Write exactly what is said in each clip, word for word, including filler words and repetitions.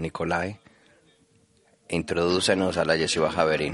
Nicolai, introdúcenos a la Yeshiva Javerín.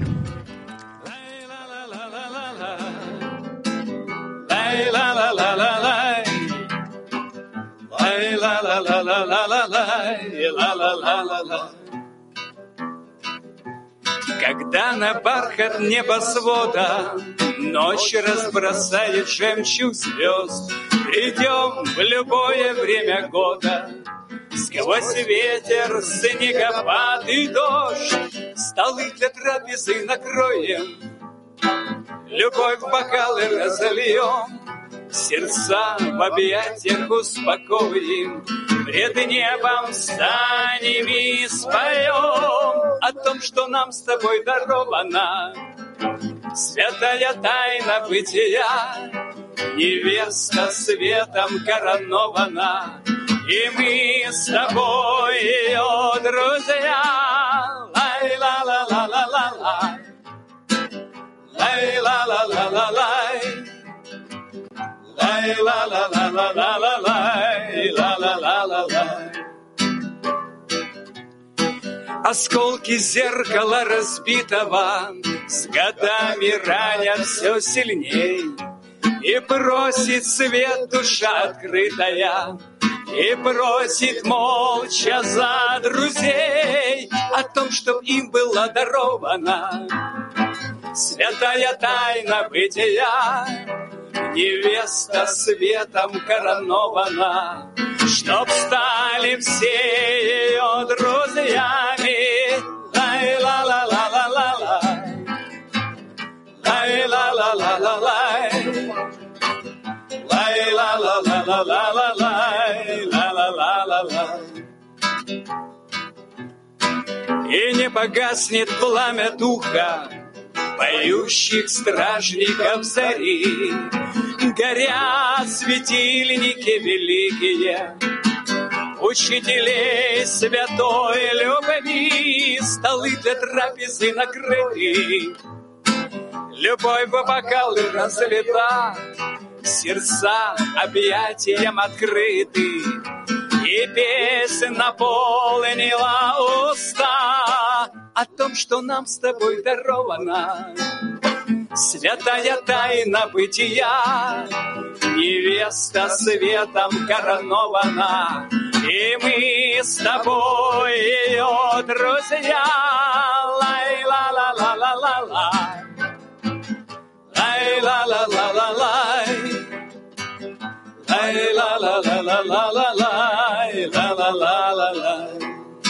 Когда на бархат небосвода ночь разбросает жемчуг звезд, придем в любое время года. Сквозь ветер, снегопад и дождь столы для трапезы накроем, любовь в бокалы разольем, сердца в объятиях успокоим, пред небом встанем и споем о том, что нам с тобой даровано. Святая тайна бытия, невеста светом коронована, и мы с тобой ее друзья. Лай-ла-ла-ла-ла-ла-лай, лай-ла-ла-ла-ла-лай, лай-ла-ла-ла-ла-ла-лай, ла-ла-ла-ла-лай. Осколки зеркала разбитого с годами ранят все сильней, и просит свет душа открытая, и просит молча за друзей о том, чтоб им было даровано святая тайна бытия, невеста светом коронована, чтоб стали все ее друзьями. Лай-ла-ла-ла-ла-ла-лай, лай-ла-ла-ла-ла-лай, лай-ла-ла-ла-ла-ла-лай, ла-ла-ла-ла-лай. И не погаснет пламя духа поющих стражников зари, горят светильники великие учителей святой любви, столы для трапезы накрыты, любовь в бокалы разлита, сердца объятиям открыты, и песня наполнила уста о том, что нам с тобой даровано святая тайна бытия, невеста светом коронована, и мы с тобой ее друзья. Лай-ла-ла-ла-ла-ла-лай, лай-ла-ла-ла-ла-лай, лай-ла-ла-ла-ла-ла-лай, ла-ла-ла-ла-лай.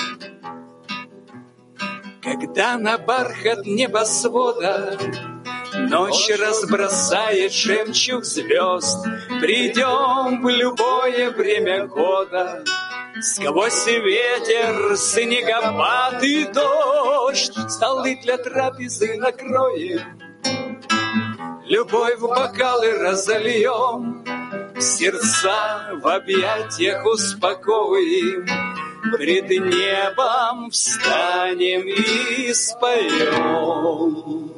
Когда на бархат небосвода ночь разбросает жемчуг звезд, придем в любое время года. Сквозь ветер, снегопад и дождь столы для трапезы накроем, любовь в бокалы разольем, сердца в объятиях успокоим, пред небом встанем и споем.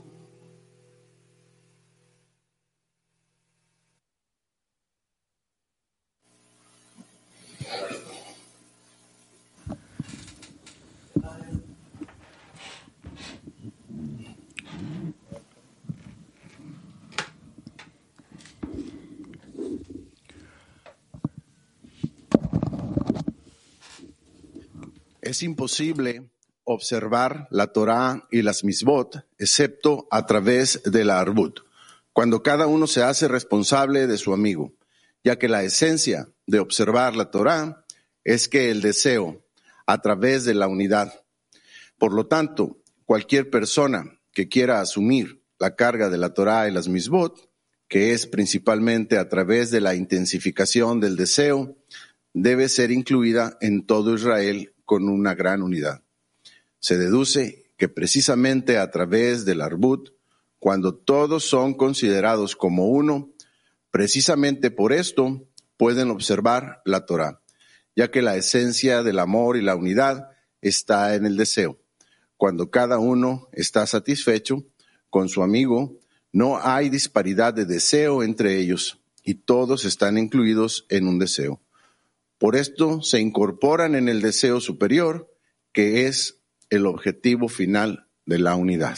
Es imposible observar la Torá y las Mitzvot excepto a través de la Arbut, cuando cada uno se hace responsable de su amigo, ya que la esencia de observar la Torá es que el deseo a través de la unidad. Por lo tanto, cualquier persona que quiera asumir la carga de la Torá y las Mitzvot, que es principalmente a través de la intensificación del deseo, debe ser incluida en todo Israel con una gran unidad. Se deduce que precisamente a través del Arbut, cuando todos son considerados como uno, precisamente por esto pueden observar la Torá, ya que la esencia del amor y la unidad está en el deseo. Cuando cada uno está satisfecho con su amigo, no hay disparidad de deseo entre ellos y todos están incluidos en un deseo. Por esto se incorporan en el deseo superior que es el objetivo final de la unidad.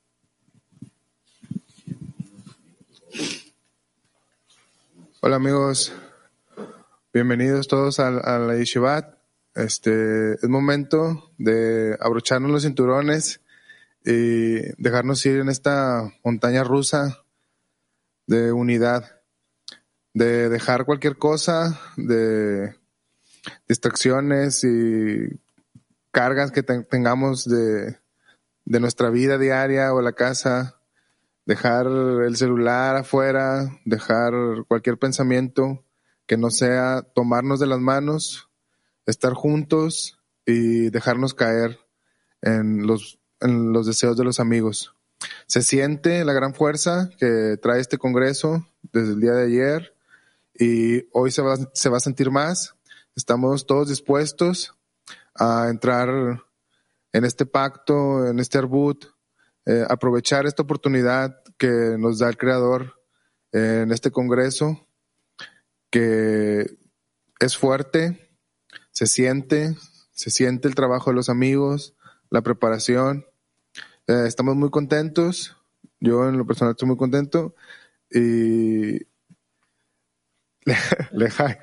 Hola amigos, bienvenidos todos a, a la Yeshivat. Este, es momento de abrocharnos los cinturones y dejarnos ir en esta montaña rusa de unidad, de dejar cualquier cosa, de distracciones y cargas que te- tengamos de, de nuestra vida diaria o la casa, dejar el celular afuera, dejar cualquier pensamiento que no sea tomarnos de las manos, estar juntos y dejarnos caer en los, en los deseos de los amigos. Se siente la gran fuerza que trae este congreso desde el día de ayer y hoy se va, se va a sentir más. Estamos todos dispuestos a entrar en este pacto, en este arbut, eh, aprovechar esta oportunidad que nos da el Creador eh, en este congreso, que es fuerte, se siente, se siente el trabajo de los amigos, la preparación. Eh, estamos muy contentos, yo en lo personal estoy muy contento y Lejai.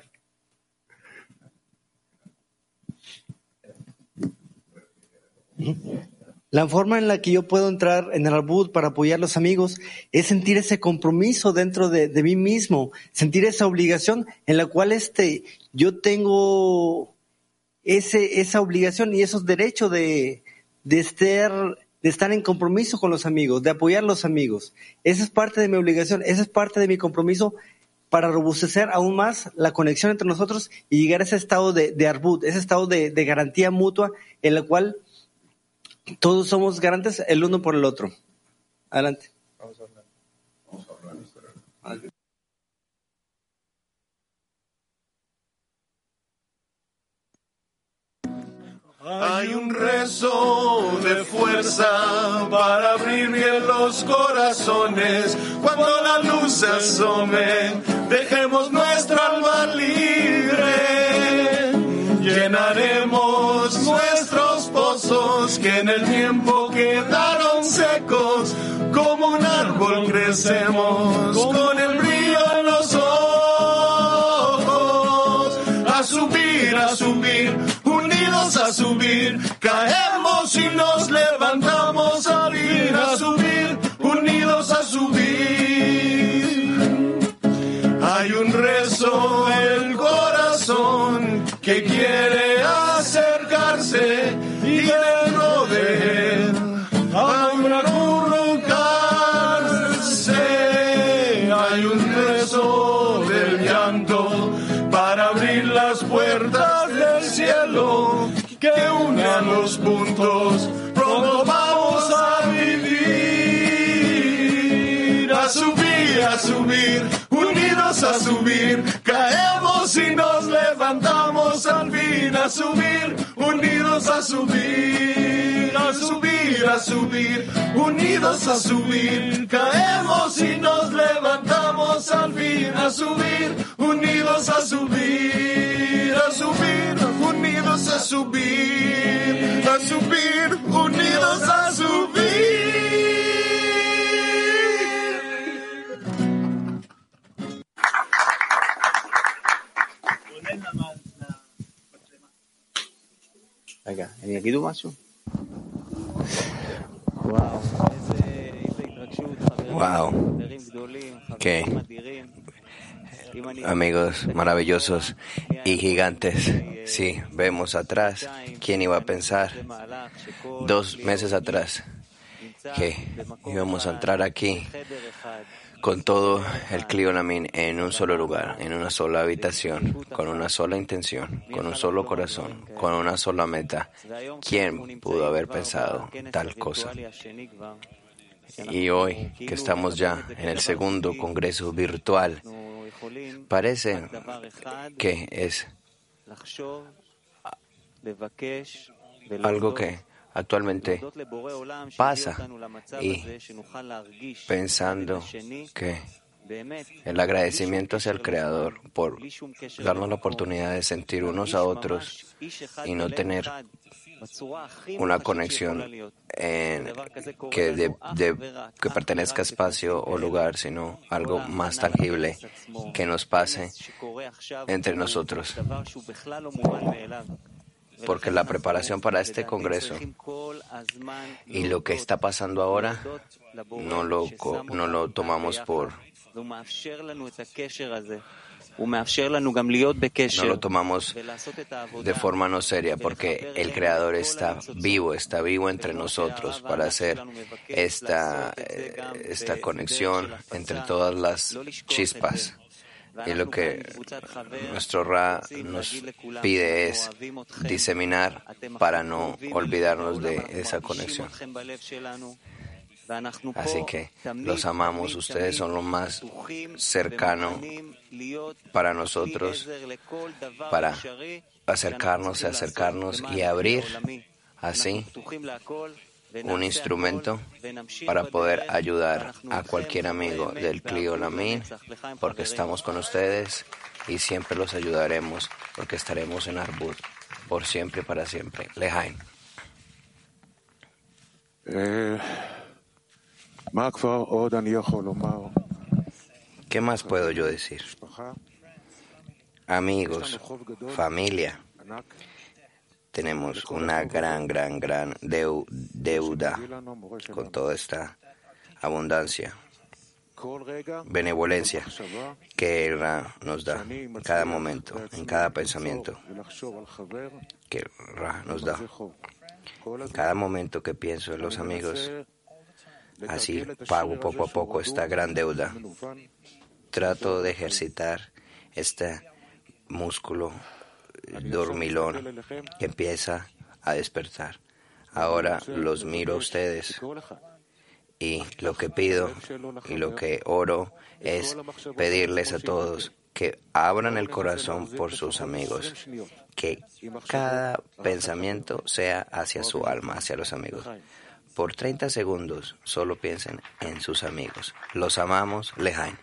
La forma en la que yo puedo entrar en el Arbut para apoyar a los amigos es sentir ese compromiso dentro de, de mí mismo, sentir esa obligación en la cual este, yo tengo ese, esa obligación y esos derechos de, de, estar, de estar en compromiso con los amigos, de apoyar a los amigos. Esa es parte de mi obligación, esa es parte de mi compromiso para robustecer aún más la conexión entre nosotros y llegar a ese estado de, de Arbut, ese estado de, de garantía mutua en la cual todos somos garantes el uno por el otro. Adelante. Vamos a hablar. Vamos a hablar. Hay un rezo de fuerza para abrir bien los corazones. Cuando la luz se asome, dejemos nuestra alma libre. Llenaremos nuestros pozos que en el tiempo quedaron secos. Como un árbol crecemos con el brillo en los ojos. A subir, a subir, unidos a subir. Caemos y nos levantamos a subir, a subir, unidos a subir. Hay un rezo del corazón que quiere acercarse y dentro de él hay un acurrucarse. Hay un rezo del llanto para abrir las puertas del cielo que une a los puntos. Pronto vamos a vivir, a subir, a subir, unidos a subir. Caemos y nos levantamos al fin, a subir, unidos a subir, a subir, a subir, unidos a subir. Caemos y nos levantamos al fin, a subir, unidos a subir, a subir, unidos a subir, a subir, unidos a subir. רגע, אני אגידו משהו? וואו, איזה, איזה התרגשות, חברים, Wow, חברים גדולים, qué חברים אדירים. אם אני... amigos maravillosos y gigantes. Sí, vemos atrás. ¿Quién iba a pensar dos meses atrás que íbamos a entrar aquí con todo el Clionamin en un solo lugar, en una sola habitación, con una sola intención, con un solo corazón, con una sola meta? ¿Quién pudo haber pensado tal cosa? Y hoy, que estamos ya en el segundo congreso virtual, parece que es algo que actualmente pasa, y pensando que el agradecimiento hacia el Creador por darnos la oportunidad de sentir unos a otros y no tener una conexión en, que, de, de, que pertenezca a espacio o lugar, sino algo más tangible que nos pase entre nosotros. Porque la preparación para este congreso y lo que está pasando ahora no lo, no lo tomamos por No lo tomamos de forma no seria, porque el Creador está vivo, está vivo entre nosotros para hacer esta, esta conexión entre todas las chispas. Y lo que nuestro Ra nos pide es diseminar para no olvidarnos de esa conexión. Así que los amamos, ustedes son lo más cercano para nosotros, para acercarnos, acercarnos y abrir así un instrumento para poder ayudar a cualquier amigo del Kli Olamim, porque estamos con ustedes y siempre los ayudaremos, porque estaremos en Arbut por siempre y para siempre. Lejaim. Eh... ¿Qué más puedo yo decir? Amigos, familia, tenemos una gran, gran, gran deu- deuda con toda esta abundancia, benevolencia que el Ra nos da en cada momento, en cada pensamiento que el Ra nos da. En cada momento que pienso en los amigos, así pago poco a poco esta gran deuda. Trato de ejercitar este músculo dormilón que empieza a despertar. Ahora los miro a ustedes y lo que pido y lo que oro es pedirles a todos que abran el corazón por sus amigos, que cada pensamiento sea hacia su alma, hacia los amigos. Por treinta segundos solo piensen en sus amigos. Los amamos, Lejaim.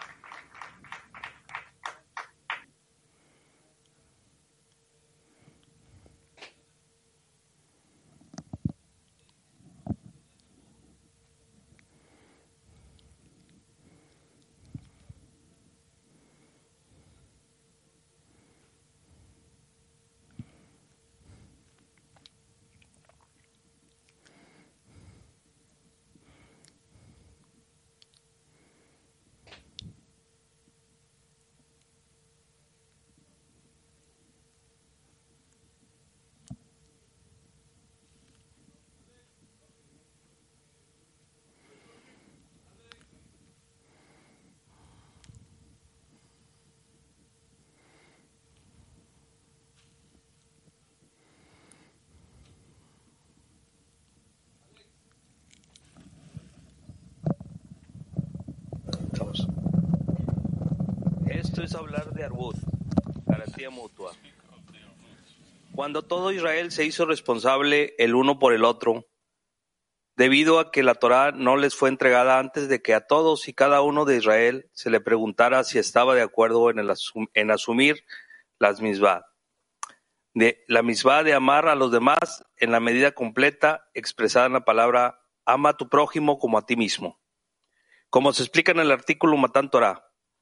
Esto es hablar de Arbut, garantía mutua. Cuando todo Israel se hizo responsable el uno por el otro, debido a que la Torá no les fue entregada antes de que a todos y cada uno de Israel se le preguntara si estaba de acuerdo en, el asum- en asumir las misvá. De, la misvá de amar a los demás en la medida completa expresada en la palabra ama a tu prójimo como a ti mismo. Como se explica en el artículo Matán Torá.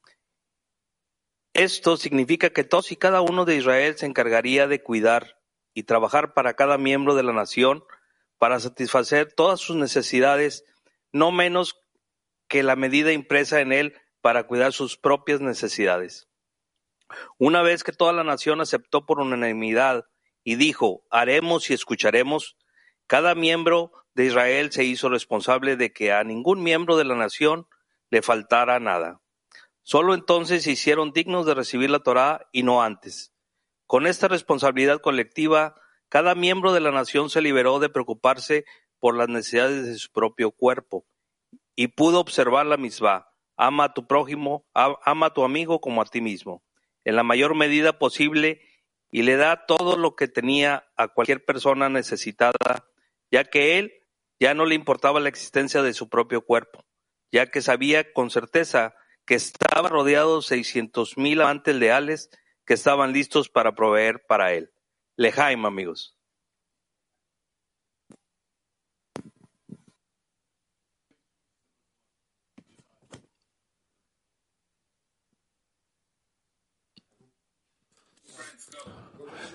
Esto significa que todos y cada uno de Israel se encargaría de cuidar y trabajar para cada miembro de la nación para satisfacer todas sus necesidades, no menos que la medida impresa en él para cuidar sus propias necesidades. Una vez que toda la nación aceptó por unanimidad y dijo, haremos y escucharemos, cada miembro de Israel se hizo responsable de que a ningún miembro de la nación le faltara nada. Solo entonces se hicieron dignos de recibir la Torá y no antes. Con esta responsabilidad colectiva, cada miembro de la nación se liberó de preocuparse por las necesidades de su propio cuerpo y pudo observar la misvá, ama a tu prójimo, ama a tu amigo como a ti mismo, en la mayor medida posible y le da todo lo que tenía a cualquier persona necesitada, ya que él ya no le importaba la existencia de su propio cuerpo, ya que sabía con certeza que estaba rodeado de seiscientos mil amantes leales que estaban listos para proveer para él. Lejaim, amigos.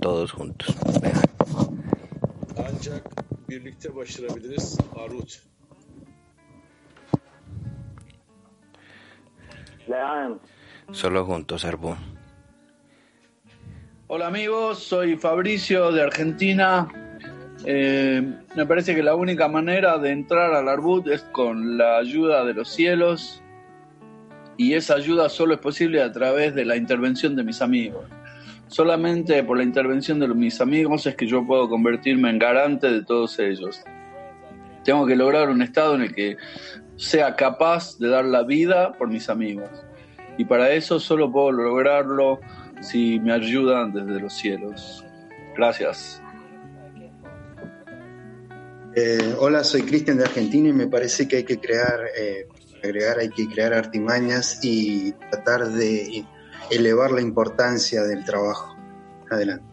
todos juntos. Solo juntos, Arbut. Hola amigos, soy Fabricio de Argentina. Eh, me parece que la única manera de entrar al Arbut es con la ayuda de los cielos, y esa ayuda solo es posible a través de la intervención de mis amigos. Solamente por la intervención de mis amigos es que yo puedo convertirme en garante de todos ellos. Tengo que lograr un estado en el que sea capaz de dar la vida por mis amigos, y para eso solo puedo lograrlo si me ayudan desde los cielos. Gracias. Eh, hola, soy Cristian de Argentina y me parece que hay que crear, eh, agregar, hay que crear artimañas y tratar de elevar la importancia del trabajo. Adelante.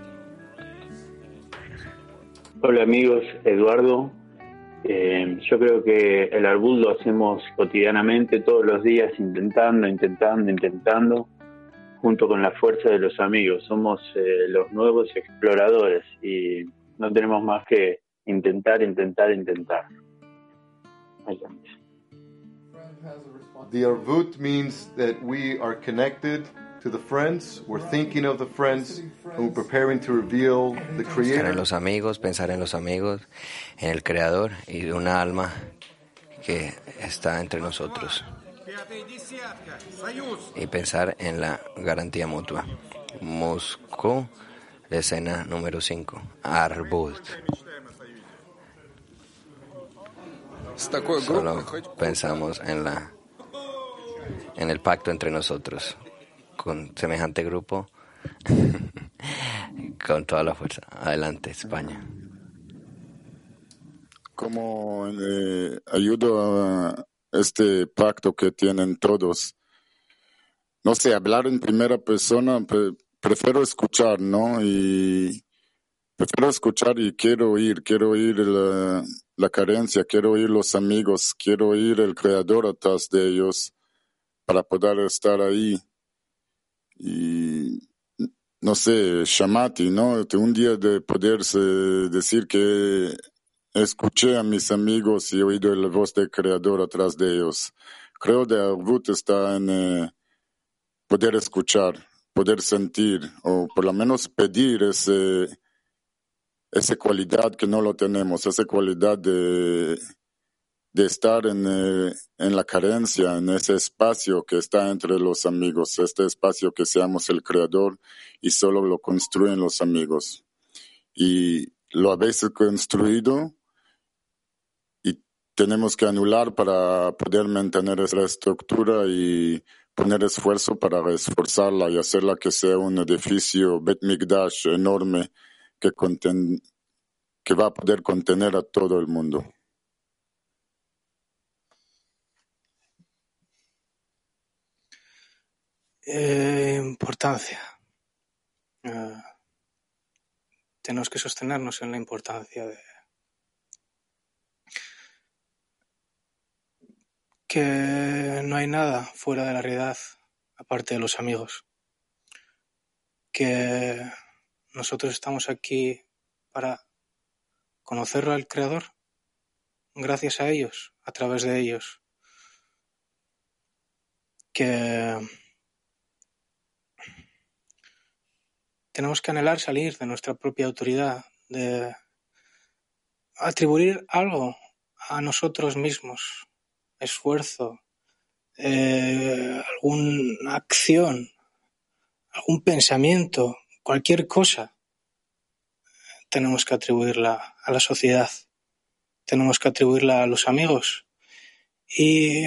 Hola amigos, Eduardo. Eh, yo creo que el Arbut lo hacemos cotidianamente, todos los días, intentando, intentando, intentando, junto con la fuerza de los amigos. Somos eh, los nuevos exploradores y no tenemos más que intentar, intentar, intentar. Adelante. The Arvut means that we are connected to the friends, we're thinking of the friends, and we're preparing to reveal the Buscar Creator. en los amigos, pensar en los amigos, en el Creador y de una alma que está entre nosotros. Y pensar en la garantía mutua. Moscú, la escena número cinco. Arbut. Solo pensamos en la en el pacto entre nosotros, con semejante grupo, con toda la fuerza. Adelante, España. ¿Cómo eh, ayudo a este pacto que tienen todos? No sé, hablar en primera persona, pre- prefiero escuchar, ¿no? Y prefiero escuchar y quiero oír, quiero oír la, la carencia, quiero oír los amigos, quiero oír el creador atrás de ellos para poder estar ahí. Y no sé, Shamati, ¿no? Un día de poderse decir que escuché a mis amigos y he oído la voz del creador atrás de ellos. Creo que Arvut está en eh, poder escuchar, poder sentir, o por lo menos pedir ese, esa cualidad que no lo tenemos, esa cualidad de, de estar en, eh, en la carencia, en ese espacio que está entre los amigos, este espacio que seamos el creador y solo lo construyen los amigos. Y lo habéis construido y tenemos que anular para poder mantener esa estructura y poner esfuerzo para reforzarla y hacerla que sea un edificio Bet Mikdash enorme que, conten, que va a poder contener a todo el mundo. Eh, importancia. Eh, tenemos que sostenernos en la importancia de que no hay nada fuera de la realidad aparte de los amigos, que nosotros estamos aquí para conocer al Creador gracias a ellos, a través de ellos, que tenemos que anhelar salir de nuestra propia autoridad, de atribuir algo a nosotros mismos, esfuerzo, eh, alguna acción, algún pensamiento, cualquier cosa, tenemos que atribuirla a la sociedad, tenemos que atribuirla a los amigos y,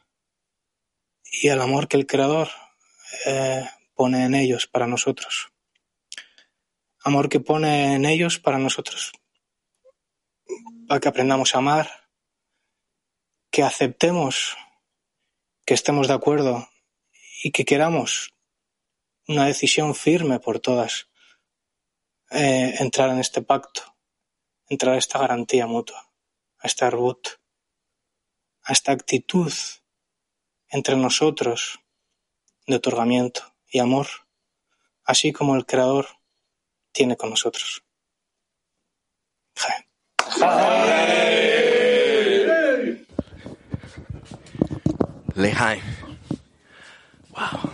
y al amor que el Creador eh, pone en ellos para nosotros. Amor que pone en ellos para nosotros, para que aprendamos a amar, que aceptemos, que estemos de acuerdo y que queramos una decisión firme por todas, eh, entrar en este pacto, entrar a esta garantía mutua, a este arbut, a esta actitud entre nosotros de otorgamiento y amor, así como el Creador tiene con nosotros. Jaén. Lejaim. Wow.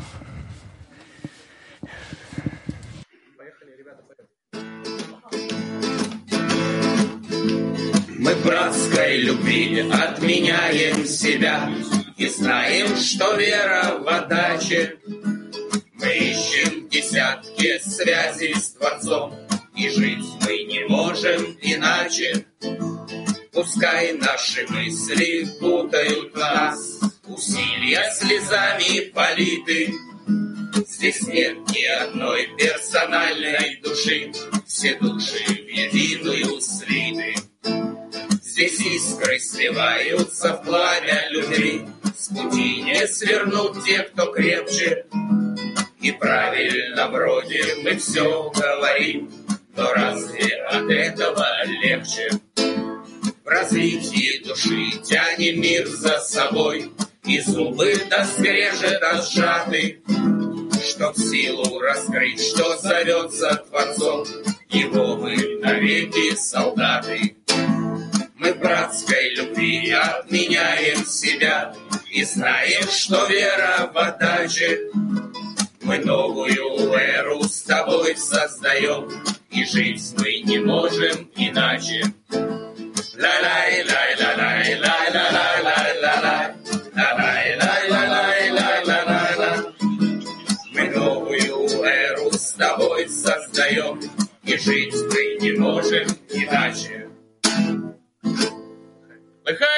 Мы в братской любви отменяем себя и знаем, что вера в отдаче. Мы ищем десятки связей с Творцом, и жить мы не можем иначе. Пускай наши мысли путают нас, усилия слезами политы. Здесь нет ни одной персональной души, все души в единую слиты. Здесь искры сливаются в пламя любви, с пути не свернут те, кто крепче. И правильно вроде мы все говорим, но разве от этого легче? В развитии души тянем мир за собой, и зубы до скрежета сжаты, чтоб силу раскрыть, что зовется Творцом, его мы навеки солдаты. Мы в братской любви отменяем себя и знаем, что вера в отдаче. Мы новую эру с тобой создаем, и жить мы не можем иначе. Ла-лай, лай, ла-лай, лай, ла-лай, лай, ла-лай, ла-лай, лай, ла-лай, лай, ла-лай. Мы новую эру с тобой создаем, и жить мы не можем иначе. Лыхай!